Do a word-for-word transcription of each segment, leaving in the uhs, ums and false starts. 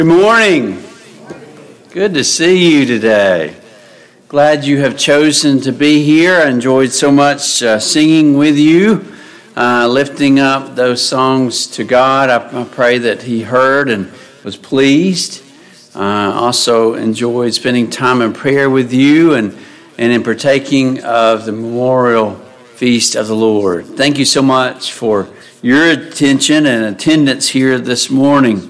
Good morning. Good to see you today. Glad you have chosen to be here. I enjoyed so much uh, singing with you, uh, lifting up those songs to God. I, I pray that He heard and was pleased. Uh, also enjoyed spending time in prayer with you and, and in partaking of the memorial feast of the Lord. Thank you so much for your attention and attendance here this morning.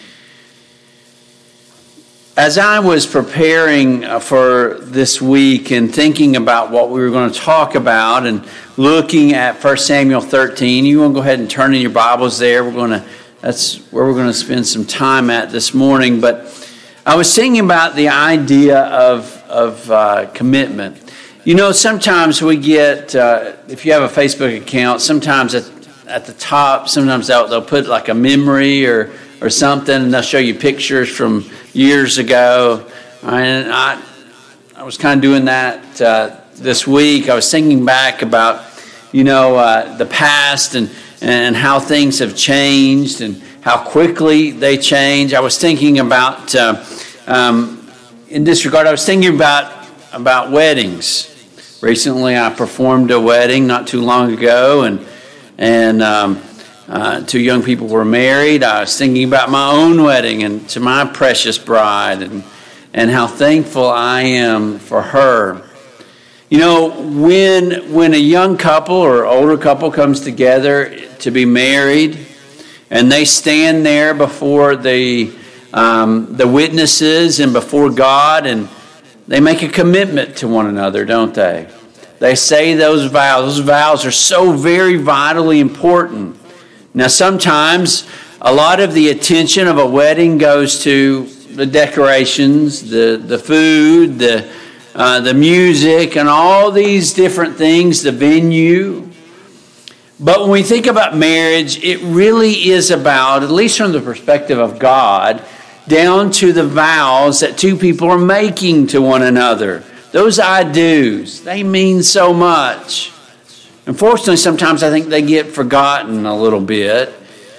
As I was preparing for this week and thinking about what we were going to talk about and looking at First Samuel thirteen, you want to go ahead and turn in your Bibles there. We're going to, that's where we're going to spend some time at this morning. But I was thinking about the idea of, of uh, commitment. You know, sometimes we get, uh, if you have a Facebook account, sometimes at, at the top, sometimes they'll, they'll put like a memory or, or something, and they'll show you pictures from years ago. And I, I was kind of doing that uh, this week. I was thinking back about, you know, uh, the past and, and how things have changed and how quickly they change. I was thinking about, uh, um, in this regard, I was thinking about, about weddings. Recently, I performed a wedding not too long ago, and and um, uh, two young people were married. I was thinking about my own wedding and to my precious bride, and and how thankful I am for her. You know, when when a young couple or older couple comes together to be married, and they stand there before the um, the witnesses and before God, and they make a commitment to one another, don't they? They say those vows. Those vows are so very vitally important. Now, sometimes a lot of the attention of a wedding goes to the decorations, the, the food, the, uh, the music, and all these different things, the venue. But when we think about marriage, it really is about, at least from the perspective of God, down to the vows that two people are making to one another. Those I do's, they mean so much. Unfortunately, sometimes I think they get forgotten a little bit.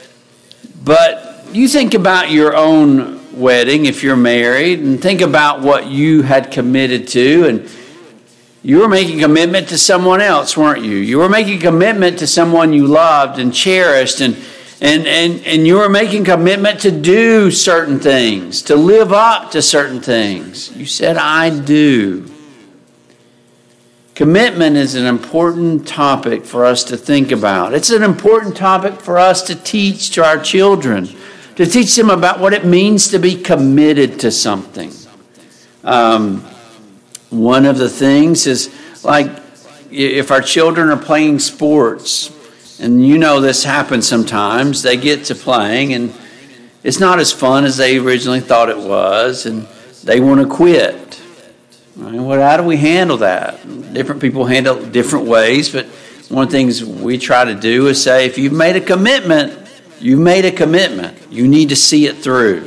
But you think about your own wedding if you're married, and think about what you had committed to, and you were making a commitment to someone else, weren't you? You were making a commitment to someone you loved and cherished, and And, and and you are making commitment to do certain things, to live up to certain things. You said, I do. Commitment is an important topic for us to think about. It's an important topic for us to teach to our children, to teach them about what it means to be committed to something. Um, one of the things is, like, if our children are playing sports, and you know this happens sometimes, they get to playing and it's not as fun as they originally thought it was, and they want to quit. Right? Well, how do we handle that? Different people handle it different ways, but one of the things we try to do is say, if you've made a commitment, you've made a commitment. You need to see it through.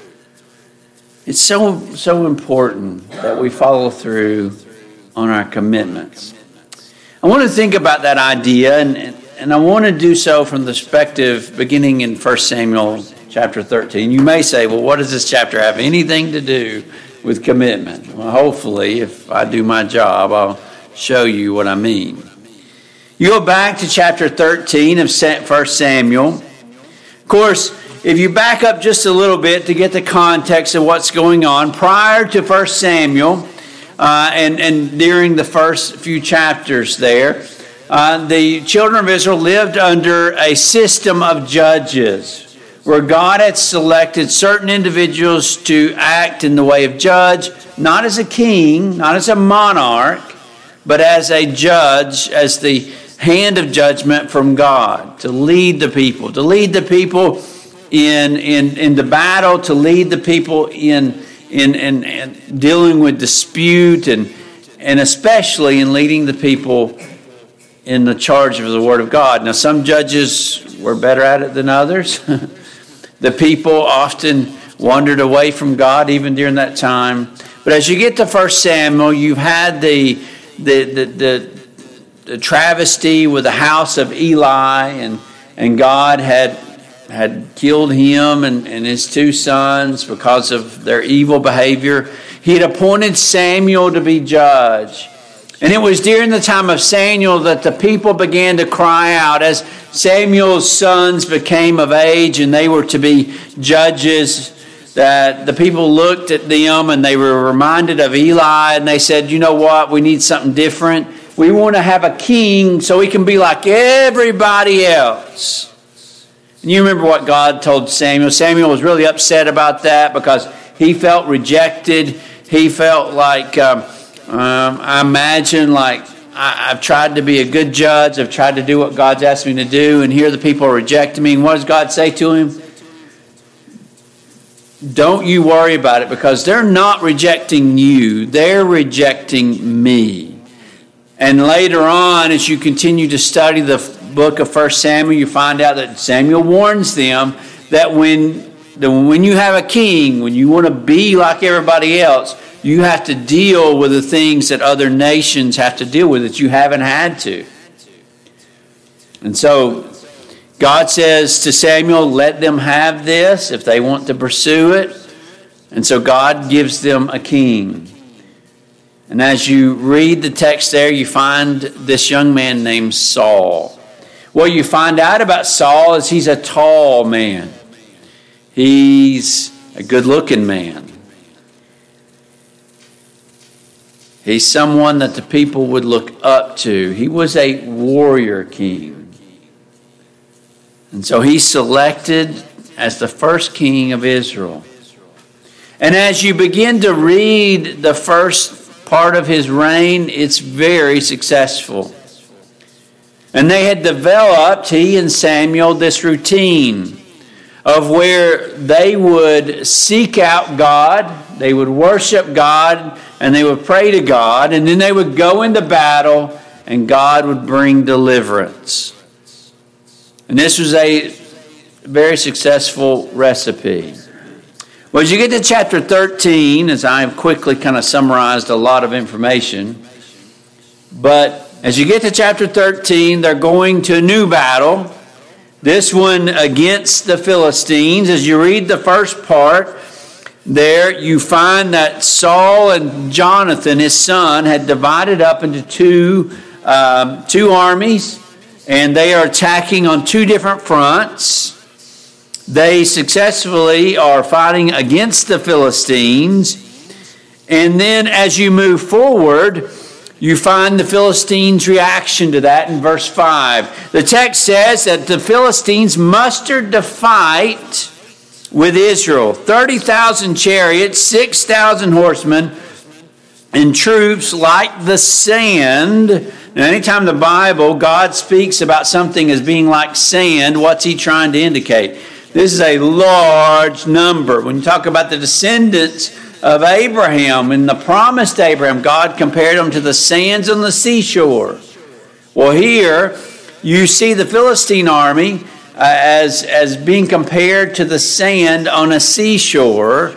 It's so, so important that we follow through on our commitments. I want to think about that idea, and, and And I want to do so from the perspective beginning in First Samuel chapter thirteen. You may say, well, what does this chapter have anything to do with commitment? Well, hopefully, if I do my job, I'll show you what I mean. You go back to chapter thirteen of First Samuel. Of course, if you back up just a little bit to get the context of what's going on, prior to First Samuel uh, and, and during the first few chapters there, Uh, the children of Israel lived under a system of judges where God had selected certain individuals to act in the way of judge, not as a king, not as a monarch, but as a judge, as the hand of judgment from God, to lead the people, to lead the people in in, in the battle, to lead the people in, in, in, in dealing with dispute, and, and especially in leading the people in the charge of the Word of God. Now, some judges were better at it than others. The people often wandered away from God even during that time. But as you get to First Samuel, you've had the the the, the, the travesty with the house of Eli, and and God had had killed him and, and his two sons because of their evil behavior. He had appointed Samuel to be judge. And it was during the time of Samuel that the people began to cry out as Samuel's sons became of age and they were to be judges, that the people looked at them and they were reminded of Eli and they said, you know what, we need something different. We want to have a king so he can be like everybody else. And you remember what God told Samuel. Samuel was really upset about that because he felt rejected. He felt like... Um, Um, I imagine like I, I've tried to be a good judge. I've tried to do what God's asked me to do, and here the people are rejecting me. And what does God say to him? Don't you worry about it, because they're not rejecting you. They're rejecting me. And later on, as you continue to study the book of First Samuel, you find out that Samuel warns them that when, that when you have a king, when you want to be like everybody else, you have to deal with the things that other nations have to deal with that you haven't had to. And so God says to Samuel, let them have this if they want to pursue it. And so God gives them a king. And as you read the text there, you find this young man named Saul. What you find out about Saul is he's a tall man. He's a good-looking man. He's someone that the people would look up to. He was a warrior king. And so he's selected as the first king of Israel. And as you begin to read the first part of his reign, it's very successful. And they had developed, he and Samuel, this routine of where they would seek out God, they would worship God, and they would pray to God, and then they would go into battle, and God would bring deliverance. And this was a very successful recipe. Well, as you get to chapter thirteen, as I have quickly kind of summarized a lot of information, but as you get to chapter thirteen, they're going to a new battle. This one against the Philistines. As you read the first part, there you find that Saul and Jonathan, his son, had divided up into two, um, two armies, and they are attacking on two different fronts. They successfully are fighting against the Philistines. And then as you move forward, you find the Philistines' reaction to that in verse five. The text says that the Philistines mustered to fight with Israel. thirty thousand chariots, six thousand horsemen, and troops like the sand. Now, anytime in the Bible God speaks about something as being like sand, what's he trying to indicate? This is a large number. When you talk about the descendants of Abraham and the promised Abraham, God compared them to the sands on the seashore. Well, here you see the Philistine army uh, as, as being compared to the sand on a seashore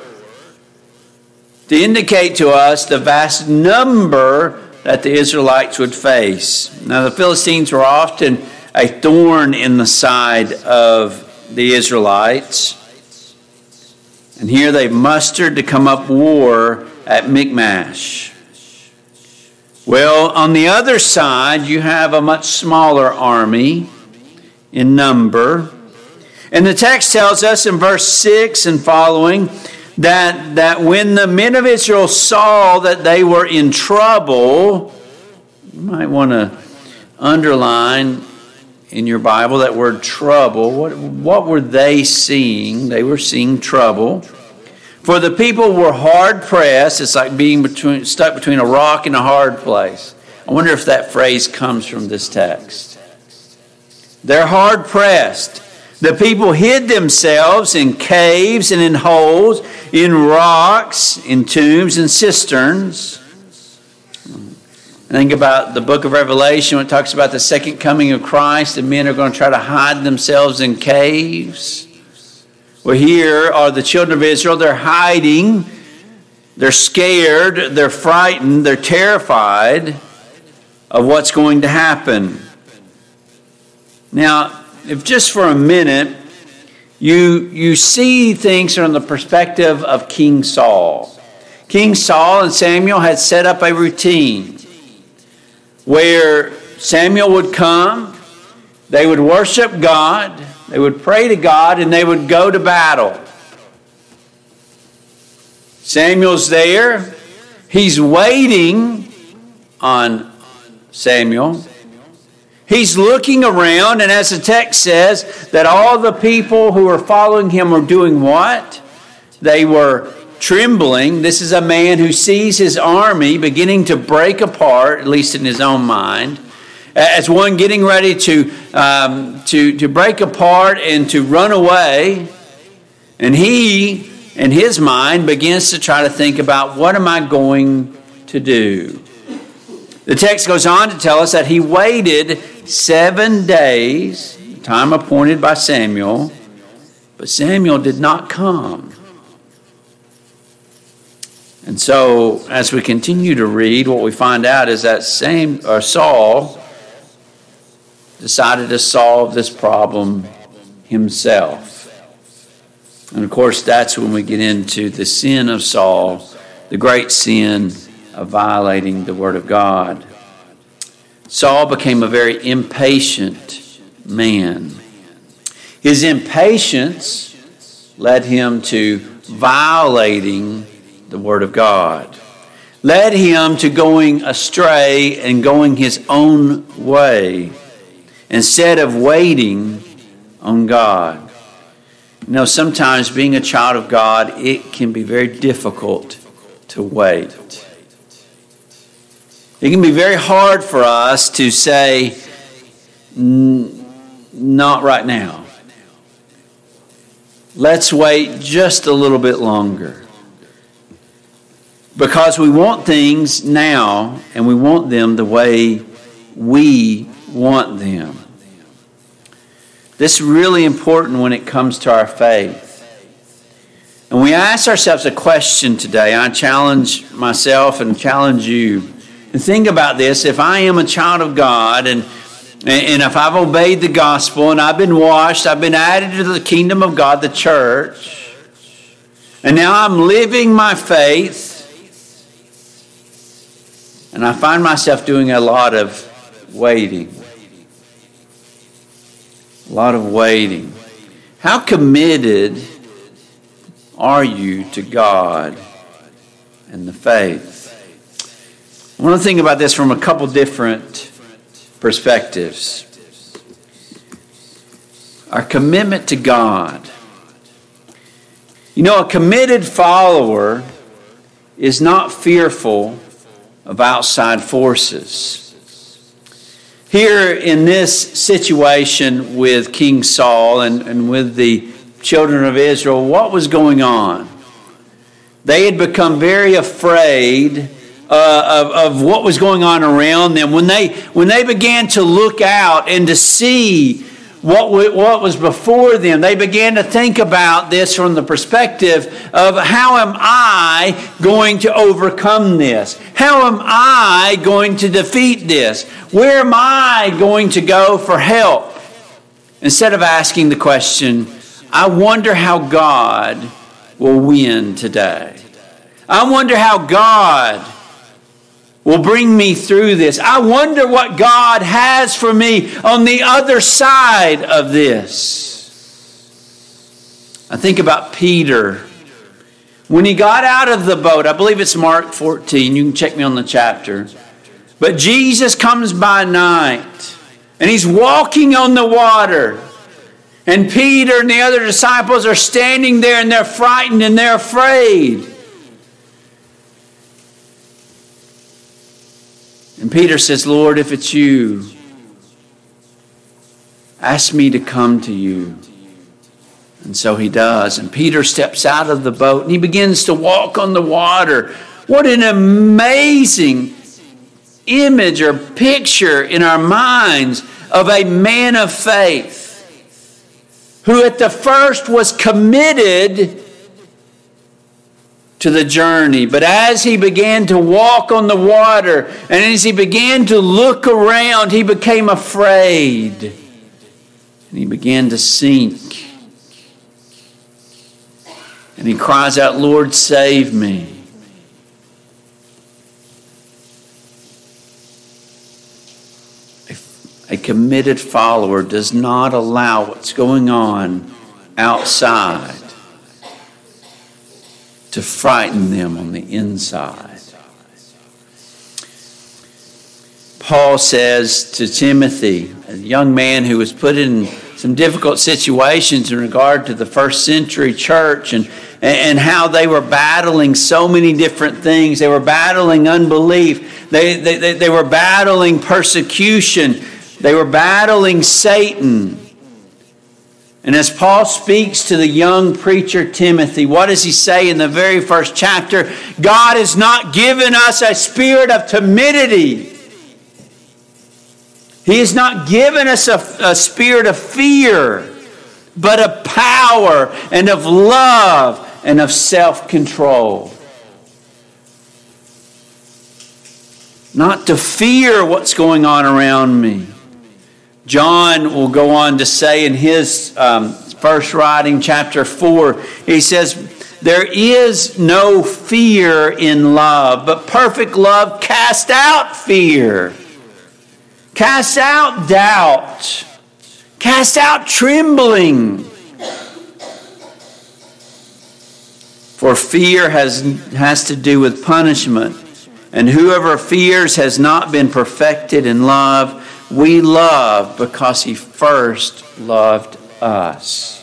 to indicate to us the vast number that the Israelites would face. Now, the Philistines were often a thorn in the side of the Israelites. And here they mustered to come up war at Michmash. Well, on the other side, you have a much smaller army in number. And the text tells us in verse six and following that, that when the men of Israel saw that they were in trouble, you might want to underline in your Bible that word trouble. What, what were they seeing? They were seeing trouble. For the people were hard pressed. It's like being between, stuck between a rock and a hard place. I wonder if that phrase comes from this text. They're hard pressed. The people hid themselves in caves and in holes, in rocks, in tombs and cisterns. Think about the book of Revelation when it talks about the second coming of Christ, and men are going to try to hide themselves in caves. Well, here are the children of Israel. They're hiding. They're scared. They're frightened. They're terrified of what's going to happen. Now, if just for a minute you, you see things from the perspective of King Saul. King Saul and Samuel had set up a routine where Samuel would come, they would worship God, they would pray to God, and they would go to battle. Samuel's there. He's waiting on Samuel. He's looking around, and as the text says, that all the people who were following him were doing what? They were trembling. This is a man who sees his army beginning to break apart, at least in his own mind, as one getting ready to, um, to, to break apart and to run away. And he, in his mind, begins to try to think about, what am I going to do? The text goes on to tell us that he waited seven days, the time appointed by Samuel, but Samuel did not come. And so, as we continue to read, what we find out is that same or Saul decided to solve this problem himself. And of course, that's when we get into the sin of Saul, the great sin of violating the Word of God. Saul became a very impatient man. His impatience led him to violating the Word of God, led him to going astray and going his own way instead of waiting on God. You know, sometimes being a child of God, it can be very difficult to wait. It can be very hard for us to say, not right now. Let's wait just a little bit longer. Because we want things now, and we want them the way we want them. This is really important when it comes to our faith. And we ask ourselves a question today. I challenge myself and challenge you. And think about this. If I am a child of God, and, and if I've obeyed the gospel, and I've been washed, I've been added to the kingdom of God, the church, and now I'm living my faith, and I find myself doing a lot of waiting. A lot of waiting. How committed are you to God and the faith? I want to think about this from a couple different perspectives. Our commitment to God. You know, a committed follower is not fearful of outside forces. Here in this situation with King Saul and, and with the children of Israel, what was going on? They had become very afraid uh, of, of what was going on around them. When they, when they began to look out and to see what, what was before them, they began to think about this from the perspective of, how am I going to overcome this? How am I going to defeat this? Where am I going to go for help? Instead of asking the question, I wonder how God will win today. I wonder how God will bring me through this. I wonder what God has for me on the other side of this. I think about Peter. When he got out of the boat, I believe it's Mark fourteen, you can check me on the chapter. But Jesus comes by night, and he's walking on the water. And Peter and the other disciples are standing there, and they're frightened and they're afraid. And Peter says, Lord, if it's you, ask me to come to you. And so he does. And Peter steps out of the boat and he begins to walk on the water. What an amazing image or picture in our minds of a man of faith who at the first was committed to the journey. But as he began to walk on the water and as he began to look around, he became afraid. And he began to sink. And he cries out, Lord, save me. A committed follower does not allow what's going on outside to frighten them on the inside. Paul says to Timothy, a young man who was put in some difficult situations in regard to the first century church and, and how they were battling so many different things. They were battling unbelief. They, they, they were battling persecution. They were battling Satan. And as Paul speaks to the young preacher Timothy, what does he say in the very first chapter? God has not given us a spirit of timidity. He has not given us a, a spirit of fear, but of power and of love and of self-control. Not to fear what's going on around me. John will go on to say in his um, first writing, chapter four, he says, there is no fear in love, but perfect love casts out fear, casts out doubt, casts out trembling. For fear has, has to do with punishment, and whoever fears has not been perfected in love. We love because he first loved us.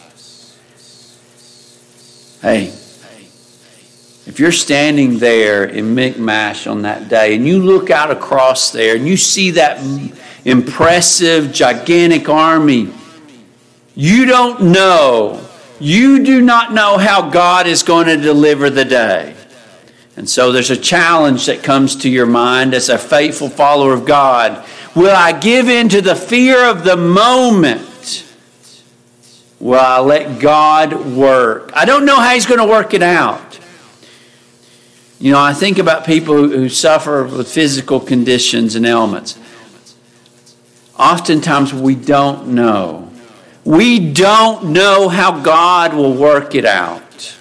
Hey, if you're standing there in Mi'kmash on that day and you look out across there and you see that impressive, gigantic army, you don't know, you do not know how God is going to deliver the day. And so there's a challenge that comes to your mind as a faithful follower of God. Will I give in to the fear of the moment? Will I let God work? I don't know how he's going to work it out. You know, I think about people who, who suffer with physical conditions and ailments. Oftentimes we don't know. We don't know how God will work it out.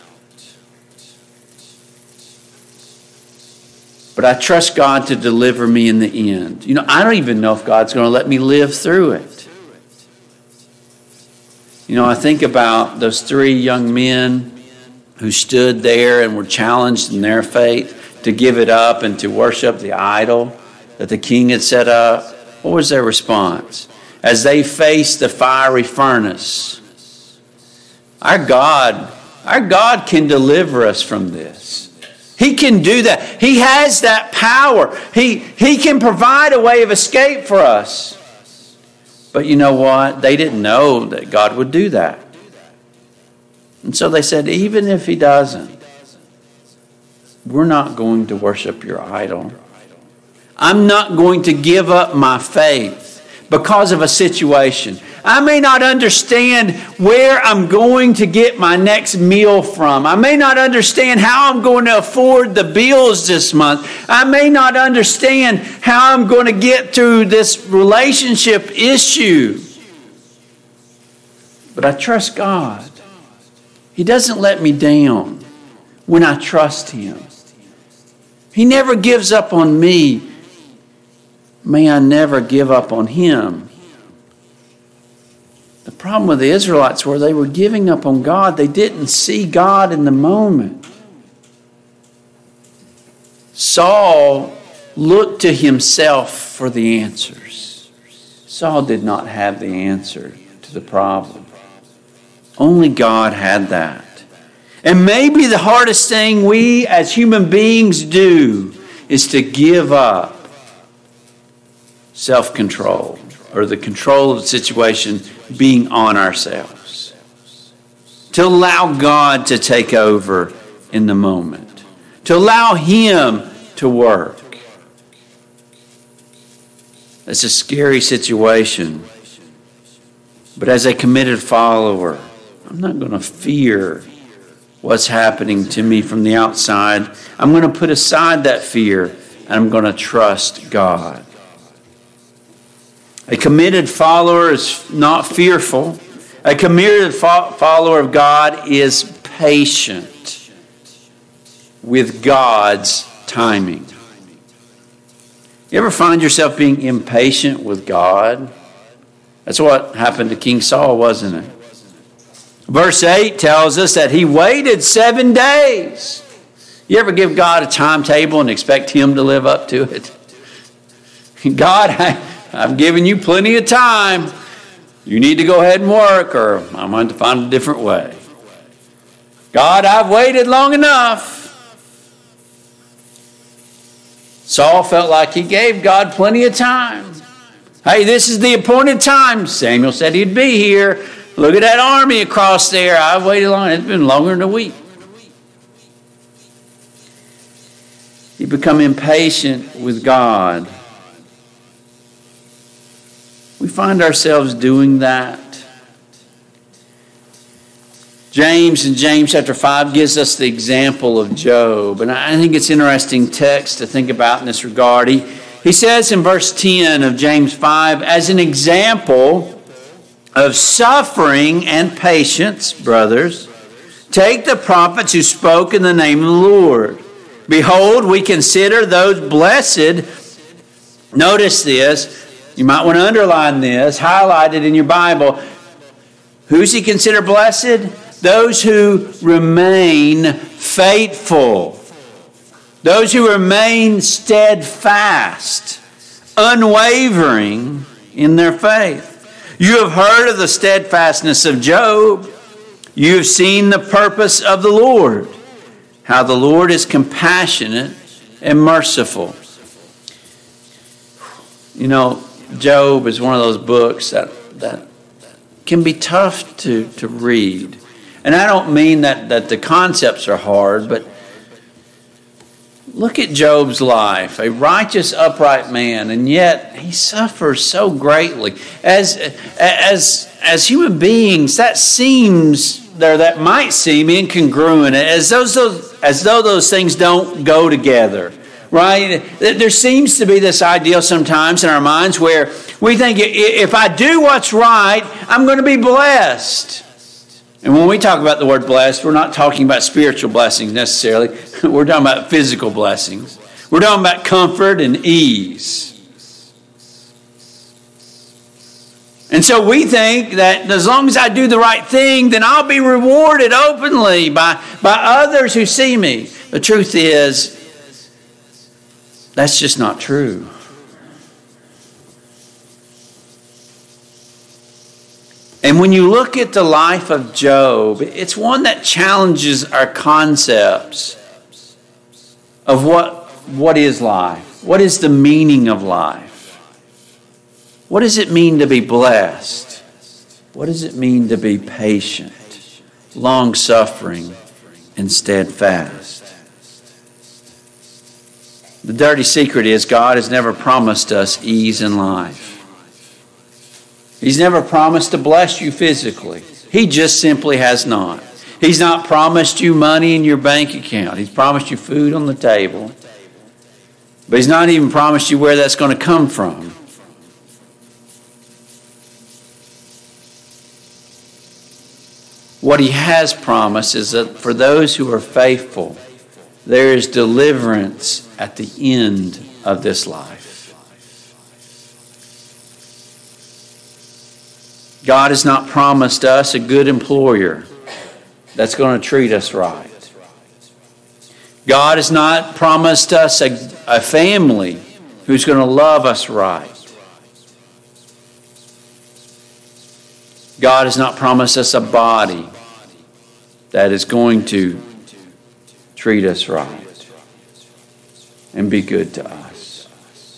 But I trust God to deliver me in the end. You know, I don't even know if God's going to let me live through it. You know, I think about those three young men who stood there and were challenged in their faith to give it up and to worship the idol that the king had set up. What was their response? As they faced the fiery furnace, our God, our God can deliver us from this. He can do that. He has that power. He, he can provide a way of escape for us. But you know what? They didn't know that God would do that. And so they said, even if he doesn't, we're not going to worship your idol. I'm not going to give up my faith because of a situation. I may not understand where I'm going to get my next meal from. I may not understand how I'm going to afford the bills this month. I may not understand how I'm going to get through this relationship issue. But I trust God. He doesn't let me down when I trust him. He never gives up on me. May I never give up on him. The problem with the Israelites were they were giving up on God. They didn't see God in the moment. Saul looked to himself for the answers. Saul did not have the answer to the problem. Only God had that. And maybe the hardest thing we as human beings do is to give up self-control or the control of the situation being on ourselves. To allow God to take over in the moment. To allow him to work. It's a scary situation. But as a committed follower, I'm not going to fear what's happening to me from the outside. I'm going to put aside that fear and I'm going to trust God. A committed follower is not fearful. A committed fo- follower of God is patient. with God's timing. You ever find yourself being impatient with God? That's what happened to King Saul, wasn't it? Verse eight tells us that he waited seven days. You ever give God a timetable and expect him to live up to it? God, I, I've given you plenty of time. You need to go ahead and work, or I'm going to find a different way. God, I've waited long enough. Saul felt like he gave God plenty of time. Hey, this is the appointed time. Samuel said he'd be here. Look at that army across there. I've waited long. It's been longer than a week. You become impatient with God. We find ourselves doing that. James in James chapter five gives us the example of Job. And I think it's an interesting text to think about in this regard. He, he says in verse ten of James five, as an example of suffering and patience, brothers, take the prophets who spoke in the name of the Lord. Behold, we consider those blessed. Notice this. You might want to underline this, highlight it in your Bible. Who's he consider blessed? Those who remain faithful. Those who remain steadfast, unwavering in their faith. You have heard of the steadfastness of Job. You have seen the purpose of the Lord, how the Lord is compassionate and merciful. You know, Job is one of those books that, that can be tough to, to read. And I don't mean that, that the concepts are hard, but look at Job's life, a righteous, upright man, and yet he suffers so greatly. As, as, as human beings, that seems, there that might seem incongruent, as those, those, as though those things don't go together. Right? There seems to be this ideal sometimes in our minds where we think if I do what's right, I'm going to be blessed. And when we talk about the word blessed, we're not talking about spiritual blessings necessarily. We're talking about physical blessings. We're talking about comfort and ease. And so we think that as long as I do the right thing, then I'll be rewarded openly by, by others who see me. The truth is, that's just not true. And when you look at the life of Job, it's one that challenges our concepts of what, what is life? What is the meaning of life? What does it mean to be blessed? What does it mean to be patient, long-suffering, and steadfast? The dirty secret is God has never promised us ease in life. He's never promised to bless you physically. He just simply has not. He's not promised you money in your bank account. He's promised you food on the table. But he's not even promised you where that's going to come from. What he has promised is that for those who are faithful, there is deliverance at the end of this life. God has not promised us a good employer that's going to treat us right. God has not promised us a, a family who's going to love us right. God has not promised us a body that is going to treat us right and be good to us.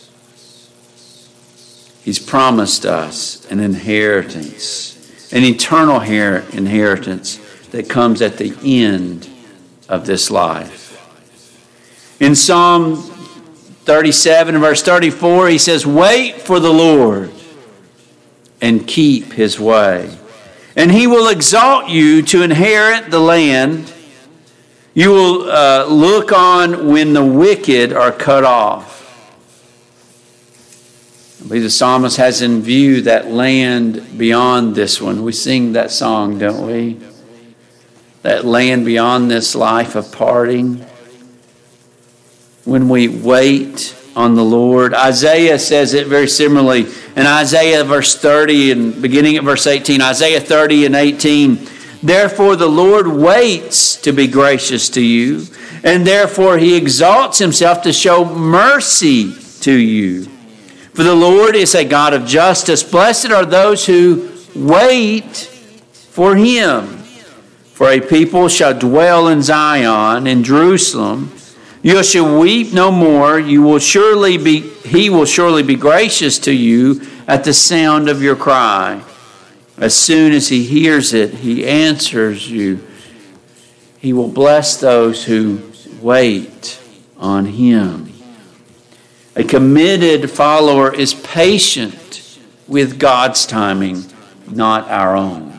He's promised us an inheritance, an eternal inheritance that comes at the end of this life. In Psalm thirty-seven, verse thirty-four, he says, "Wait for the Lord and keep his way, and he will exalt you to inherit the land. You will uh, look on when the wicked are cut off." I believe the psalmist has in view that land beyond this one. We sing that song, don't we? That land beyond this life of parting. when we wait on the Lord. Isaiah says it very similarly in Isaiah verse thirty and beginning at verse eighteen. Isaiah thirty and eighteen. Therefore the Lord waits to be gracious to you, and therefore he exalts himself to show mercy to you. For the Lord is a God of justice. Blessed are those who wait for him. For a people shall dwell in Zion, in Jerusalem. You shall weep no more. You will surely be, he will surely be gracious to you at the sound of your cry. As soon as he hears it, he answers you. He will bless those who wait on him. A committed follower is patient with God's timing, not our own.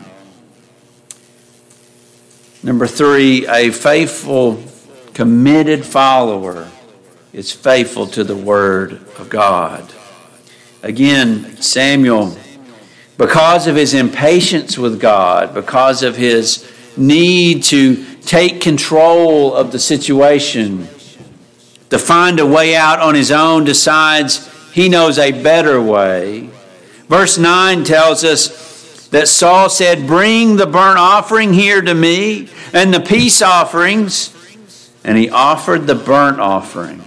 Number three, a faithful, committed follower is faithful to the Word of God. Again, Samuel, because of his impatience with God, because of his need to take control of the situation, to find a way out on his own, decides he knows a better way. Verse nine tells us that Saul said, bring the burnt offering here to me and the peace offerings. And he offered the burnt offering.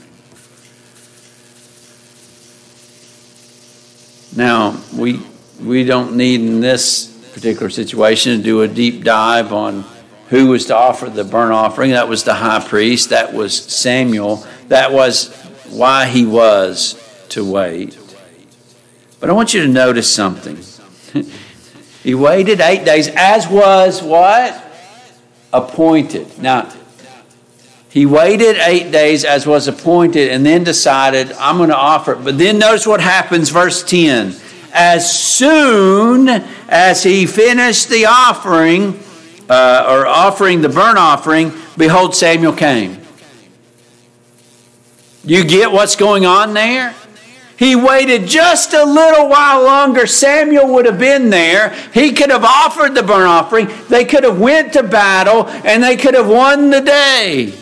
Now, we we don't need in this particular situation to do a deep dive on who was to offer the burnt offering. That was the high priest. That was Samuel. That was why he was to wait. But I want you to notice something. He waited eight days, as was what? Appointed. Now, he waited eight days as was appointed and then decided, I'm going to offer it. But then notice what happens, verse ten. As soon as he finished the offering, uh, or offering the burnt offering, behold, Samuel came. You get what's going on there? He waited just a little while longer. Samuel would have been there. He could have offered the burnt offering. They could have went to battle and they could have won the day.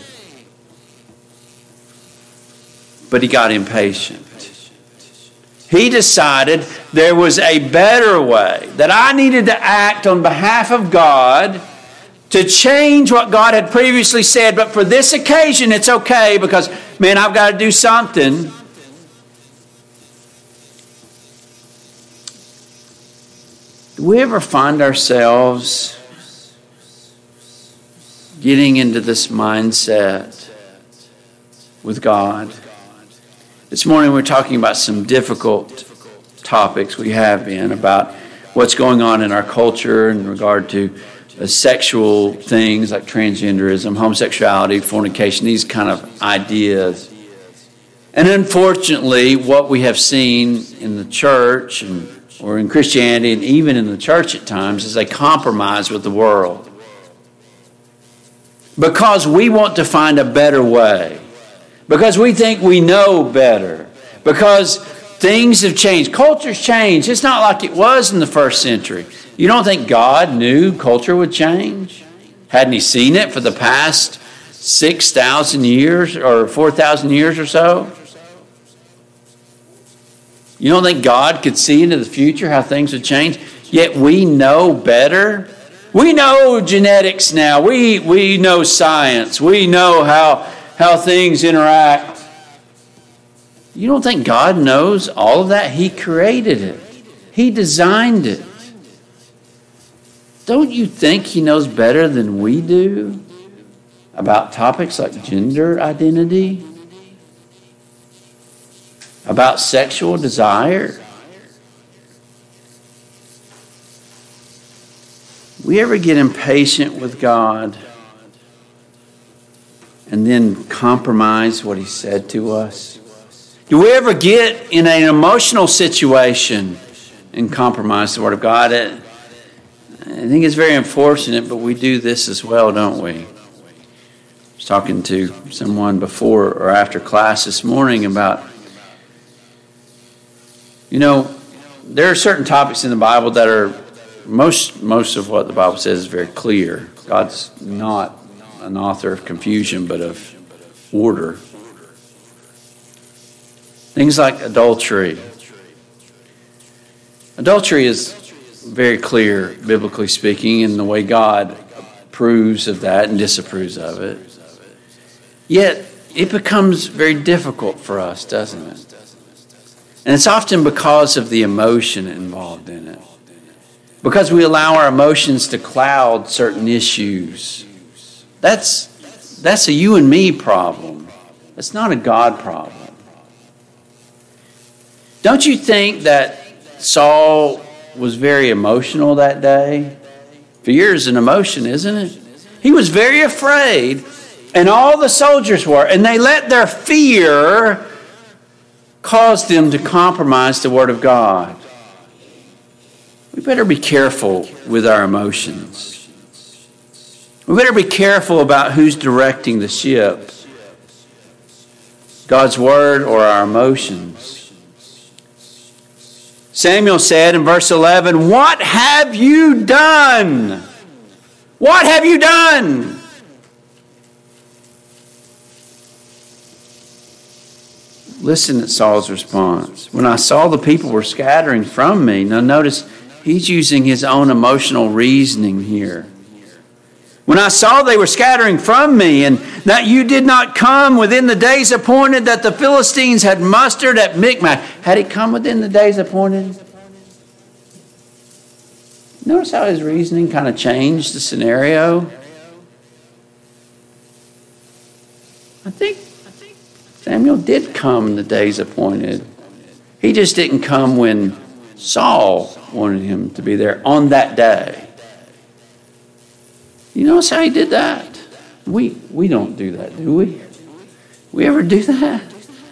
But he got impatient. He decided there was a better way, that I needed to act on behalf of God to change what God had previously said. But for this occasion, it's okay because, man, I've got to do something. Do we ever find ourselves getting into this mindset with God? This morning we're talking about some difficult topics. We have been about what's going on in our culture in regard to uh, sexual things like transgenderism, homosexuality, fornication, these kind of ideas. And unfortunately, what we have seen in the church and or in Christianity and even in the church at times is a compromise with the world. Because we want to find a better way. Because we think we know better. Because things have changed. Culture's changed. It's not like it was in the first century. You don't think God knew culture would change? Hadn't he seen it for the past six thousand years or four thousand years or so? You don't think God could see into the future how things would change? Yet we know better. We know genetics now. We we know science. We know how, how things interact. You don't think God knows all of that? He created it. He designed it. Don't you think he knows better than we do about topics like gender identity? About sexual desire? We ever get impatient with God and then compromise what he said to us? Do we ever get in an emotional situation and compromise the Word of God? I think it's very unfortunate, but we do this as well, don't we? I was talking to someone before or after class this morning about, you know, there are certain topics in the Bible that are, most most of what the Bible says is very clear. God's not an author of confusion, but of order. Things like adultery. Adultery is very clear, biblically speaking, in the way God approves of that and disapproves of it. Yet, it becomes very difficult for us, doesn't it? And it's often because of the emotion involved in it. Because we allow our emotions to cloud certain issues. That's, that's a you and me problem. It's not a God problem. Don't you think that Saul was very emotional that day? Fear is an emotion, isn't it? He was very afraid, and all the soldiers were, and they let their fear cause them to compromise the Word of God. We better be careful with our emotions. We better be careful about who's directing the ship. God's Word or our emotions. Samuel said in verse eleven, "What have you done? What have you done?" Listen to Saul's response. "When I saw the people were scattering from me." Now notice, he's using his own emotional reasoning here. "When I saw they were scattering from me, and that you did not come within the days appointed that the Philistines had mustered at Michmash." Had he come within the days appointed? Notice how his reasoning kind of changed the scenario. I think Samuel did come in the days appointed. He just didn't come when Saul wanted him to be there on that day. You notice how he did that? We we don't do that, do we? We ever do that?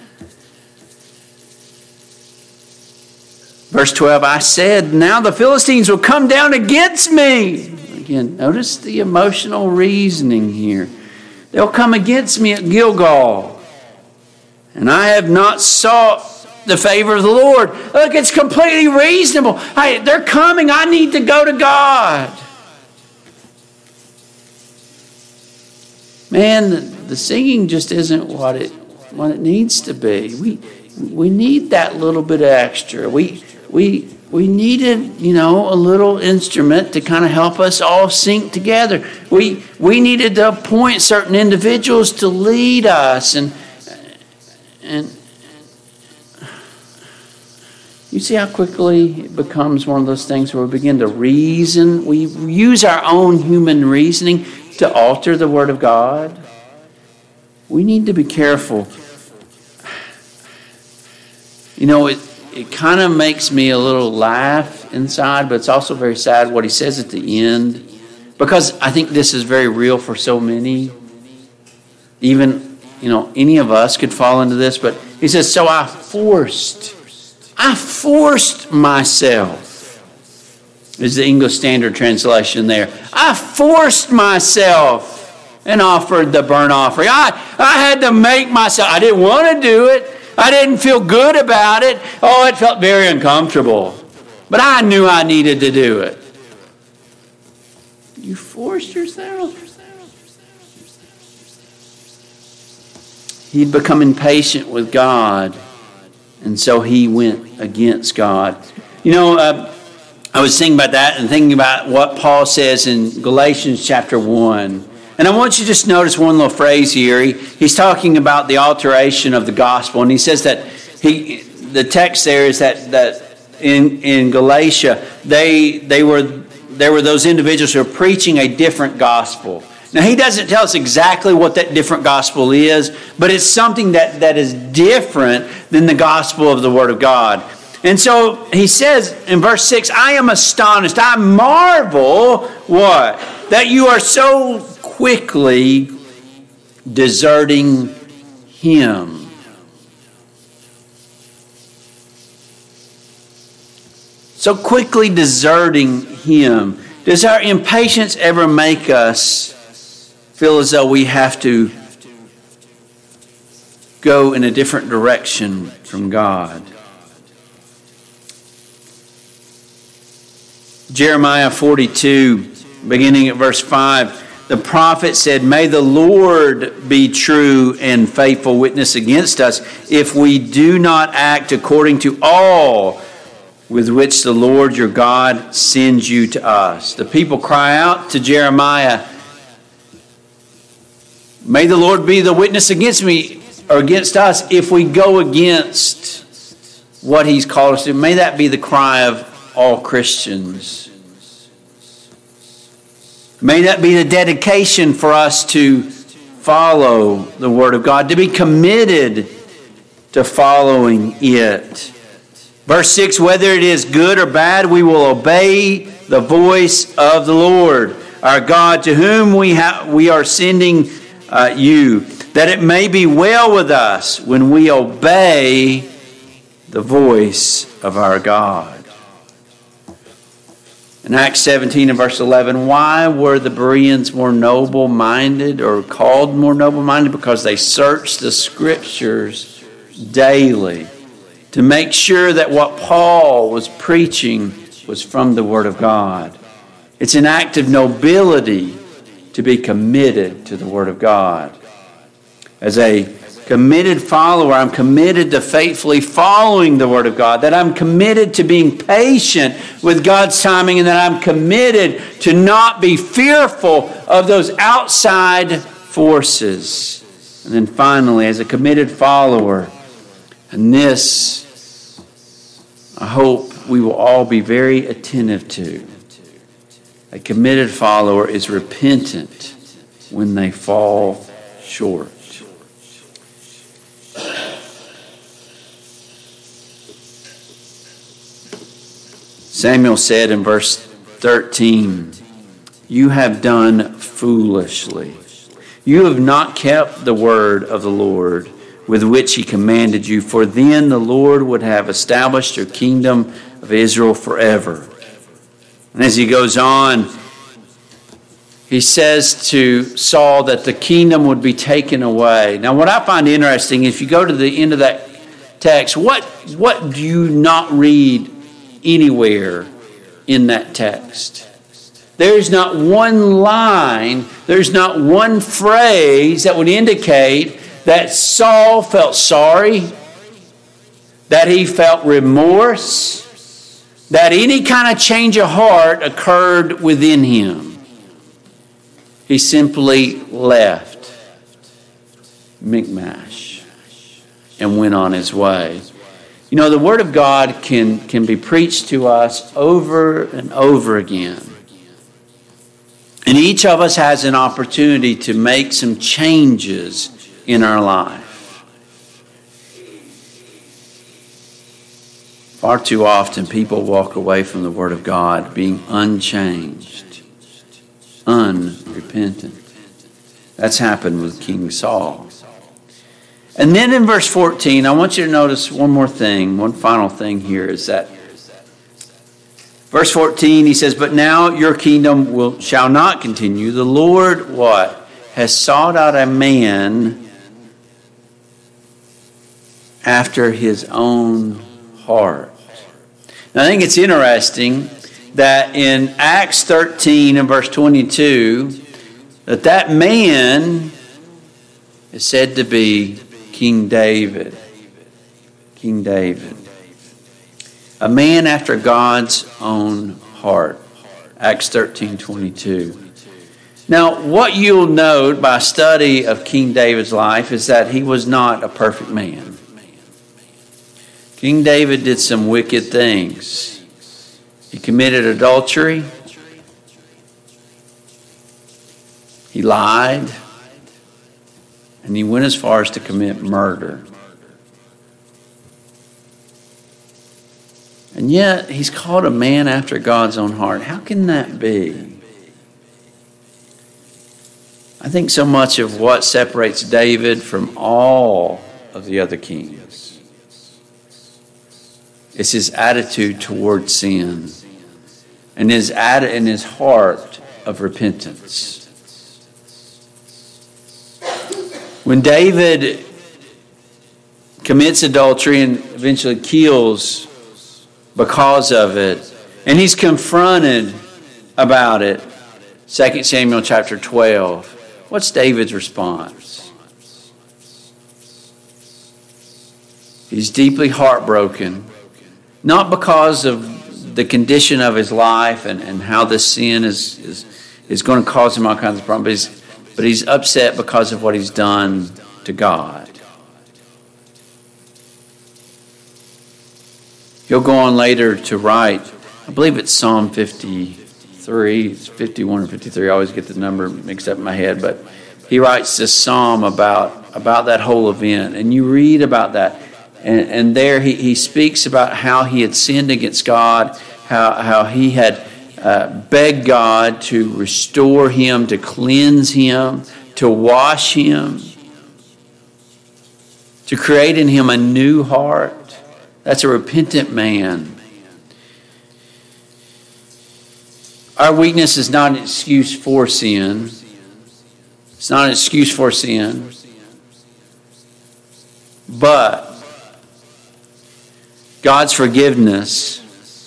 Verse twelve, "I said, now the Philistines will come down against me." Again, notice the emotional reasoning here. "They'll come against me at Gilgal. And I have not sought the favor of the Lord." Look, it's completely reasonable. Hey, they're coming. I need to go to God. Man, the singing just isn't what it what it needs to be. We we need that little bit of extra. We we we needed, you know, a little instrument to kind of help us all sync together. We we needed to appoint certain individuals to lead us, and and you see how quickly it becomes one of those things where we begin to reason. We use our own human reasoning to alter the Word of God. We need to be careful. You know, it, it kind of makes me a little laugh inside, but it's also very sad what he says at the end, because I think this is very real for so many. Even, you know, any of us could fall into this, but he says, "So I forced, I forced myself." Is the English Standard Translation there. "I forced myself and offered the burnt offering." I, I had to make myself. I didn't want to do it. I didn't feel good about it. Oh, it felt very uncomfortable. But I knew I needed to do it. You forced yourself. He'd become impatient with God, and so he went against God. You know, uh, I was thinking about that and thinking about what Paul says in Galatians chapter one. And I want you to just notice one little phrase here. He, he's talking about the alteration of the gospel. And he says that he, the text there is that, that in, in Galatia, they, they were, there were those individuals who were preaching a different gospel. Now, he doesn't tell us exactly what that different gospel is, but it's something that, that is different than the gospel of the Word of God. And so he says in verse six, "I am astonished. I marvel," what? "That you are so quickly deserting him." So quickly deserting him. Does our impatience ever make us feel as though we have to go in a different direction from God? Jeremiah forty-two, beginning at verse five. the prophet said, "May the Lord be true and faithful witness against us if we do not act according to all with which the Lord your God sends you to us." The people cry out to Jeremiah, "May the Lord be the witness against me or against us if we go against what he's called us to." May that be the cry of all Christians. May that be the dedication for us to follow the Word of God, to be committed to following it. Verse six, "Whether it is good or bad, we will obey the voice of the Lord, our God, to whom we, ha- we are sending uh, you, that it may be well with us when we obey the voice of our God." In Acts seventeen and verse eleven, why were the Bereans more noble-minded or called more noble-minded? Because they searched the Scriptures daily to make sure that what Paul was preaching was from the Word of God. It's an act of nobility to be committed to the Word of God. As a committed follower, I'm committed to faithfully following the Word of God, that I'm committed to being patient with God's timing, and that I'm committed to not be fearful of those outside forces. And then finally, as a committed follower, and this I hope we will all be very attentive to, a committed follower is repentant when they fall short. Samuel said in verse thirteen, "You have done foolishly. You have not kept the word of the Lord with which he commanded you, for then the Lord would have established your kingdom of Israel forever." And as he goes on, he says to Saul that the kingdom would be taken away. Now, what I find interesting, if you go to the end of that text, what, what do you not read anywhere in that text? There's not one line, there's not one phrase that would indicate that Saul felt sorry, that he felt remorse, that any kind of change of heart occurred within him. He simply left Michmash and went on his way. You know, the Word of God can, can be preached to us over and over again. And each of us has an opportunity to make some changes in our life. Far too often people walk away from the Word of God being unchanged, unrepentant. That's happened with King Saul. And then in verse fourteen, I want you to notice one more thing, one final thing here is that verse fourteen, he says, "But now your kingdom will shall not continue. The Lord," what? "Has sought out a man after his own heart." Now, I think it's interesting that in Acts thirteen and verse twenty-two, that that man is said to be King David. King David. A man after God's own heart. Acts thirteen twenty-two. Now, what you'll note by study of King David's life is that he was not a perfect man. King David did some wicked things. He committed adultery. He lied. And he went as far as to commit murder. And yet, he's called a man after God's own heart. How can that be? I think so much of what separates David from all of the other kings is his attitude toward sin and his atti- and his heart of repentance. When David commits adultery and eventually kills because of it, and he's confronted about it, Second Samuel chapter twelve. What's David's response? He's deeply heartbroken, not because of the condition of his life and, and how this sin is, is, is going to cause him all kinds of problems, but he's, but he's upset because of what he's done to God. He'll go on later to write, I believe it's Psalm fifty-three, it's fifty-one or fifty-three, I always get the number mixed up in my head, but he writes this psalm about, about that whole event, and you read about that, and, and there he, he speaks about how he had sinned against God, how, how he had uh, begged God to restore him, to cleanse him, to wash him, to create in him a new heart. That's a repentant man. Our weakness is not an excuse for sin. It's not an excuse for sin. But God's forgiveness,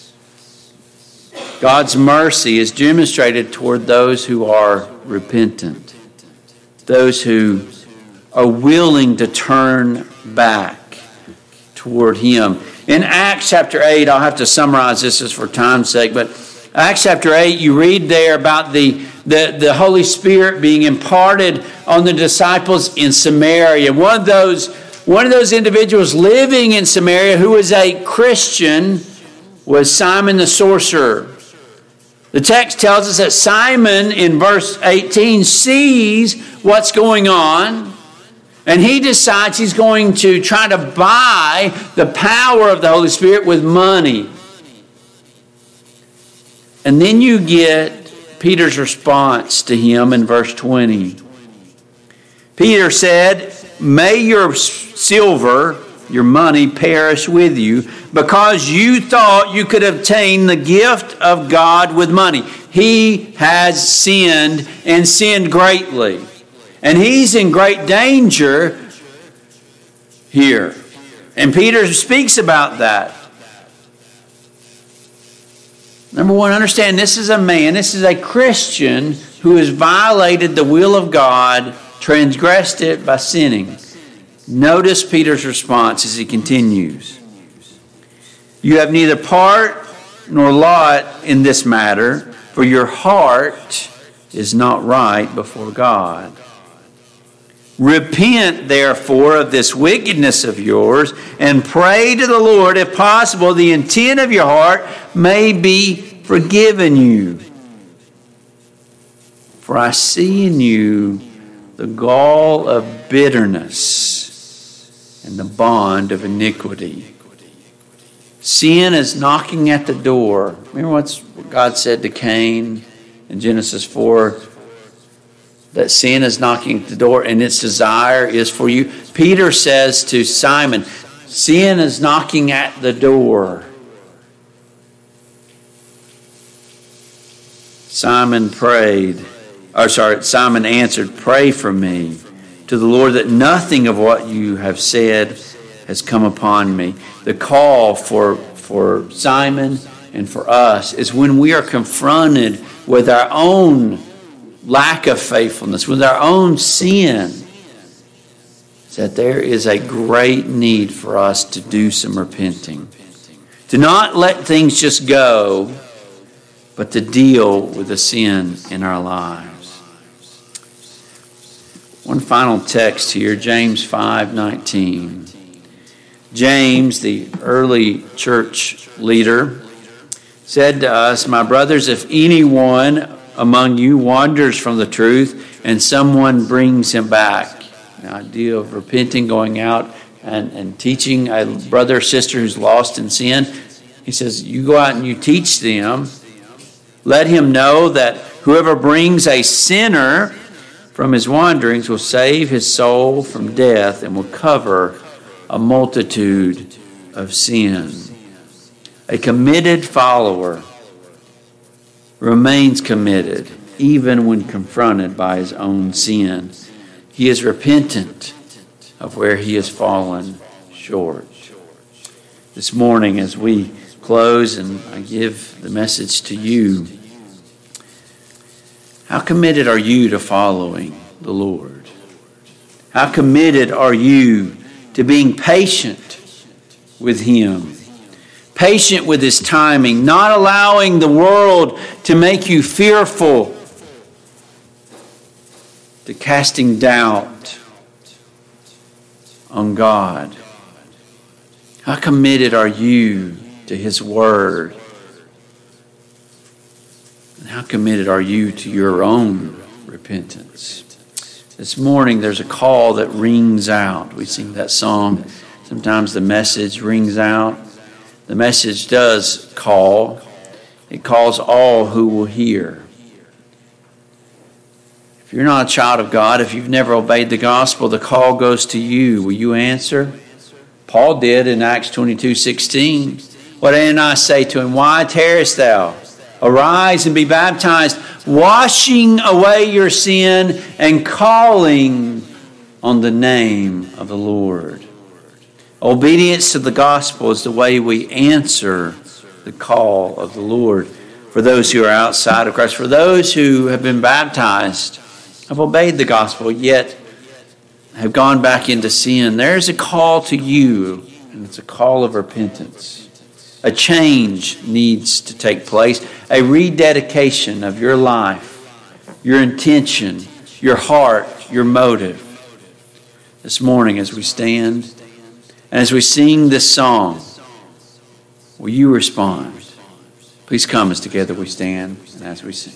God's mercy is demonstrated toward those who are repentant, those who are willing to turn back toward Him. In Acts chapter eight, I'll have to summarize this just for time's sake, but Acts chapter eight, you read there about the, the, the Holy Spirit being imparted on the disciples in Samaria. One of those, one of those individuals living in Samaria who was a Christian was Simon the sorcerer. The text tells us that Simon in verse eighteen sees what's going on, and he decides he's going to try to buy the power of the Holy Spirit with money. And then you get Peter's response to him in verse twenty. Peter said, "May your silver, your money, perish with you, because you thought you could obtain the gift of God with money. He has sinned and sinned greatly." And he's in great danger here. And Peter speaks about that. Number one, understand this is a man, this is a Christian who has violated the will of God, transgressed it by sinning. Notice Peter's response as he continues. "You have neither part nor lot in this matter, for your heart is not right before God. Repent, therefore, of this wickedness of yours, and pray to the Lord, if possible, the intent of your heart may be forgiven you. For I see in you the gall of bitterness and the bond of iniquity." Sin is knocking at the door. Remember what God said to Cain in Genesis four? That sin is knocking at the door and its desire is for you. Peter says to Simon, sin is knocking at the door. Simon prayed, or sorry, Simon answered, "Pray for me to the Lord that nothing of what you have said has come upon me." The call for, for Simon and for us is when we are confronted with our own lack of faithfulness, with our own sin, that there is a great need for us to do some repenting. To not let things just go, but to deal with the sin in our lives. One final text here, James five nineteen. James, the early church leader, said to us, "My brothers, if anyone among you wanders from the truth and someone brings him back." The idea of repenting, going out and, and teaching a brother or sister who's lost in sin. He says, you go out and you teach them. Let him know that whoever brings a sinner from his wanderings will save his soul from death and will cover a multitude of sin. A committed follower remains committed even when confronted by his own sin. He is repentant of where he has fallen short. This morning, as we close and I give the message to you, How committed are you to following the Lord? How committed are you to being patient with Him? Patient with His timing, not allowing the world to make you fearful, to casting doubt on God. How committed are you to His Word? And how committed are you to your own repentance? This morning there's a call that rings out. We sing that song. Sometimes the message rings out. The message does call. It calls all who will hear. If you're not a child of God, if you've never obeyed the gospel, the call goes to you. Will you answer? Paul did in Acts twenty-two sixteen. What did Ananias say to him? Why tarriest thou? Arise and be baptized, washing away your sin and calling on the name of the Lord. Obedience to the gospel is the way we answer the call of the Lord. For those who are outside of Christ, for those who have been baptized, have obeyed the gospel, yet have gone back into sin, there's a call to you, and it's a call of repentance. A change needs to take place, a rededication of your life, your intention, your heart, your motive. This morning as we stand and as we sing this song, will you respond? Please come as together we stand and as we sing.